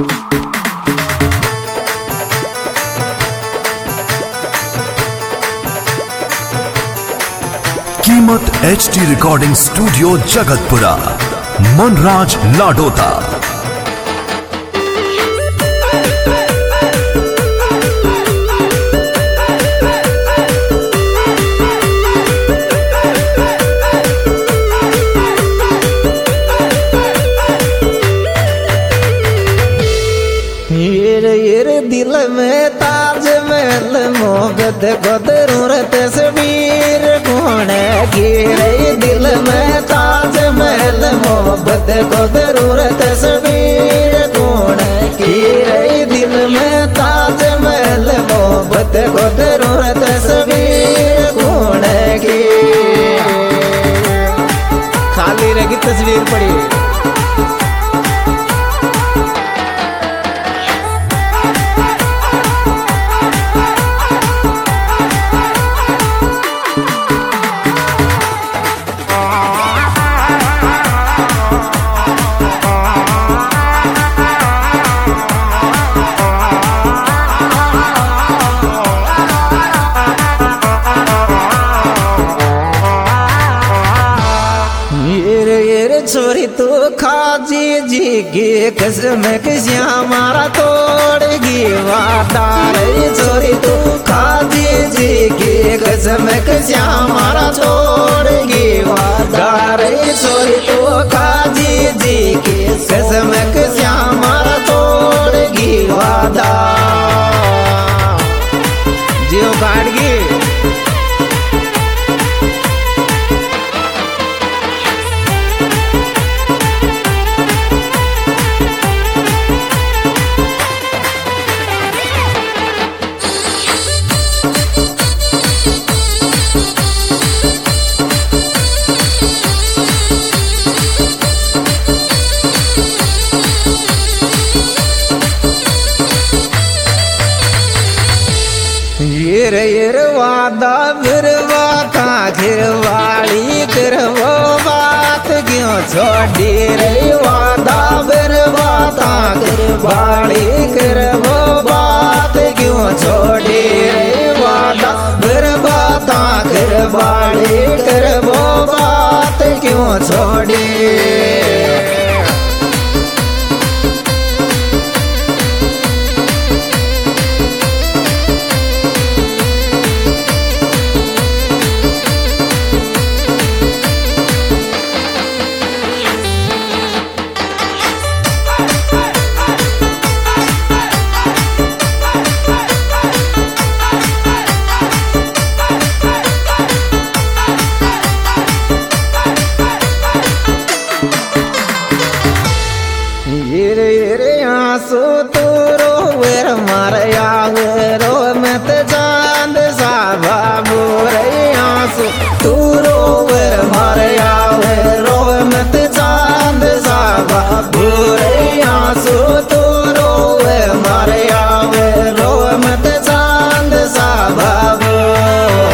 कीमत HD recording studio Jagatpura, Manraj Ladota. ये दिल में ताजमहल मोहब्बत को जरूरत तस्वीर कौन गिरे दिल में ताजमहल मोहब्बत को जरूरत तस्वीर कौन गिरे दिल में ताजमहल मोहब्बत को जरूरत तस्वीर कौन की खाली रहेगी तस्वीर पड़ी। छोरी तो खाजी जी की कसम किसी हमारा तोड़गी वादार। छोरी तो खाजी जी की कसम किसी हमारा तोड़गी वादार। छोरी तो खाजी जी की कसम किसी हमारा तोड़गी वादार। जियो काटगी ये वादा बिरवा का घिरवाड़ी करवो बात क्यों छोड़ी रे। वादा बिरवा का घिरवाड़ी करवो बात क्यों छोड़ी रे। वादा बिरवा का घिरवाड़ी करवो बात क्यों छोड़ी। आंसू तू रोवर मारया रो मत चांद साबा बोरे। आंसू तू रोवर मारया रो मत चांद साबा बोरे। आंसू तू रोवर मारया रो मत चांद साबा बोरे।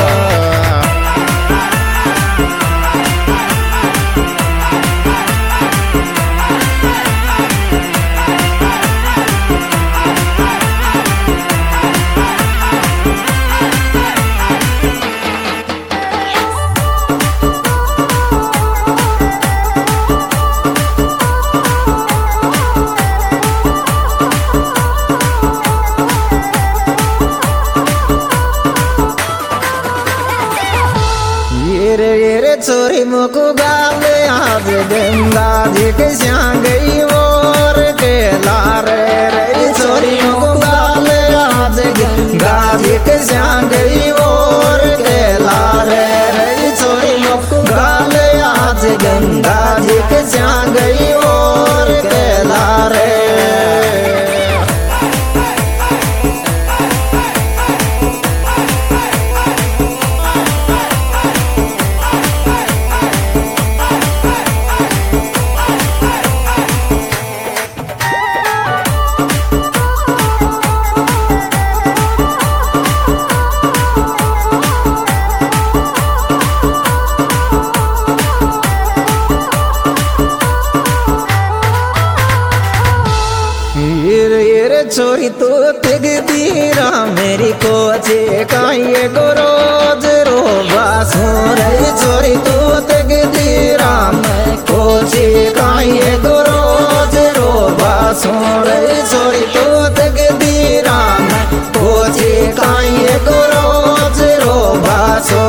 छोरी मुकु गाले आज गंगा जी के श्याम गई और के लारे रे। छोरी मुकु गाले आज गंगा जी के श्याम गई और के लारे रे। छोरी मुकु गाले आज गंगा जी के श्याम गई और के लारे। रे छोरी तो तिग दीरा मेरी कोचे काये को रोज रोबा सो रे छोरी तो तिग दीरा मैं कोचे काये को रोज रोबा सो रे छोरी तो तिग दीरा मैं कोचे काये को रोज रोबा सो।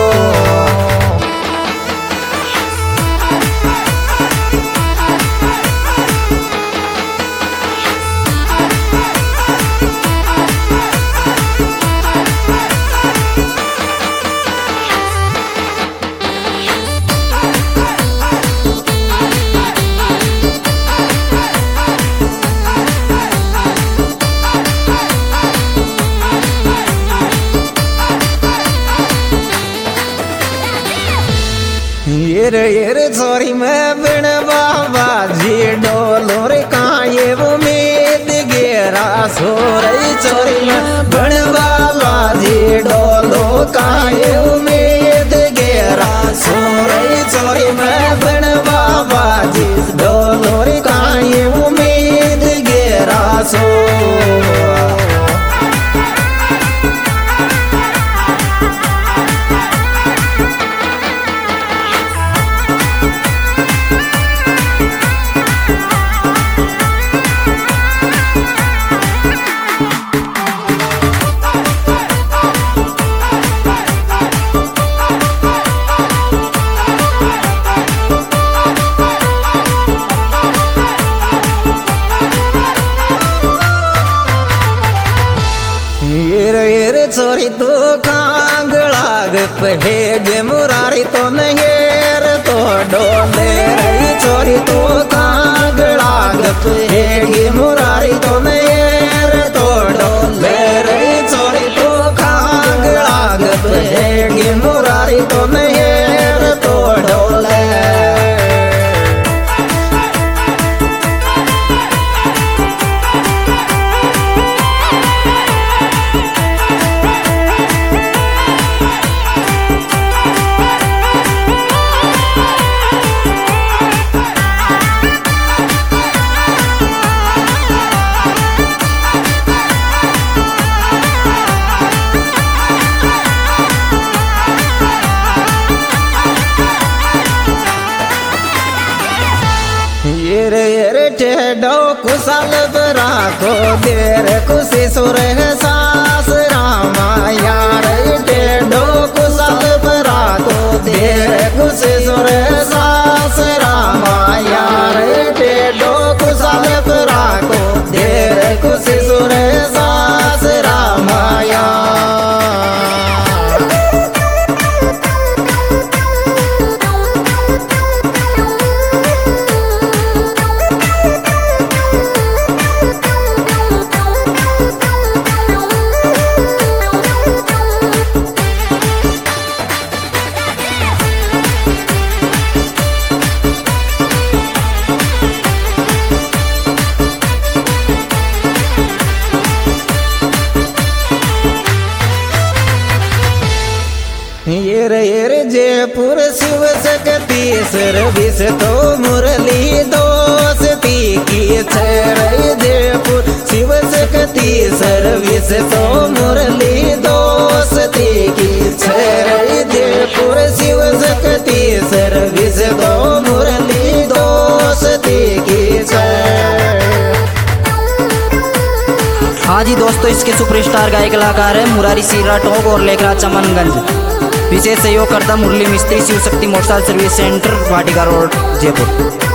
ये छोरी मैं बिन बाबा जी डोलो रे काये उम्मीद गेरा सो रे छोरी मैं बिन बाबा जी डोलो काये उम्मीद गेरा सो रे छोरी मैं बिन बाबा जी डोलो रे काये उम्मीद गेरा सो। ये छोरी तो कांगलाग पहेग मुरारी तो नहेर तो डोले रे छोरी तो कांगलाग पहेग मुरारी तो नहेर तो डोले रे छोरी तो कांगलाग पहेग मुरारी तो नहेर तो डोले। ये टेडो कुशल बराको देर खुशी सुर सास रामा यार टेडो कुशल बराको देर खुशी सुर सास रामा यार टेडो कुशल बराको देर खुशी सुर सास रामा यार। ये जयपुर शिव शक्ति सर्विस तो मुरली दोस्ती की छे जयपुर शिव शक्ति सर्विस तो मुरली दोस्ती की छे जयपुर शिव शक्ति सर्विस तो मुरली दोस्ती की छे। हाँ जी दोस्तों, इसके सुपरस्टार गायक कलाकार है मुरारी सीरा टोंक और लेखराज चमनगंज। विशेष सहयोग करता मुरली मिस्त्री Shiv Shakti motorcycle service center Vatika road Jaipur.